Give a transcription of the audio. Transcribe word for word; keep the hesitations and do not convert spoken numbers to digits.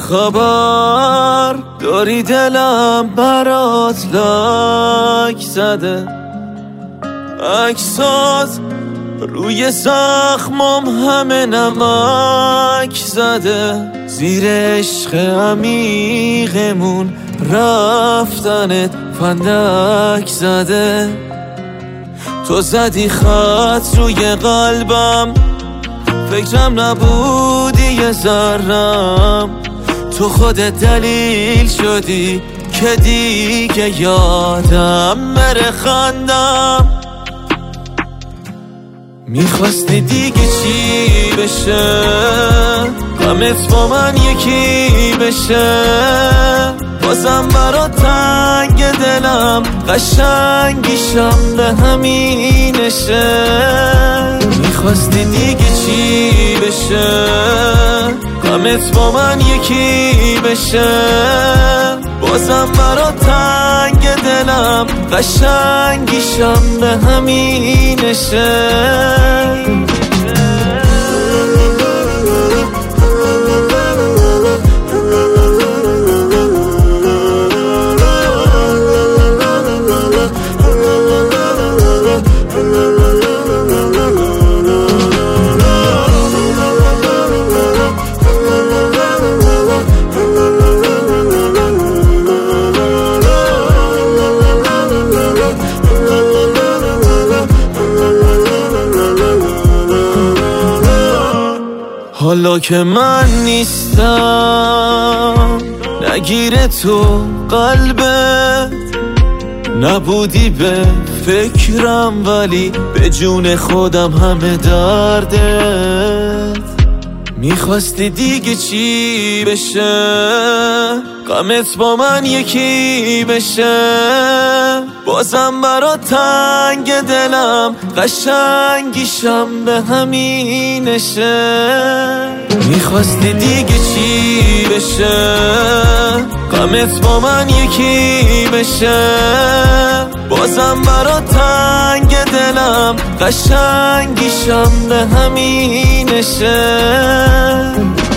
خبر داری دلم برات لک زده، عکسات روی زخمم همه نمک زده، زیر عشق عمیقمون رفتنت فندک زده. تو زدی خط روی قلبم، فکرم نبودی یه ذرم، تو خودت دلیل شدی که دیگه یادم بره خندم. میخواستی دیگه چی بشه، غمت با من یکی بشه، بازم برا تنگ دلم قشنگیشم به همینشه. میخواستی دیگه چی بشه، غمت با من یکی بشه، بازم برا تنگ دلم قشنگیشم به همینشه. حالا که من نیستم نگیره تو قلبت، نبودی به فکرم ولی به جون خودم همه دردت. میخواستی دیگه چی بشه، غمت با من یکی بشه، بازم برا تنگ دلم قشنگیشم به همینشه. میخواستی دیگه چی بشه، غمت با من یکی بشه، بازم برا تنگ دلم قشنگیشم به همینشه.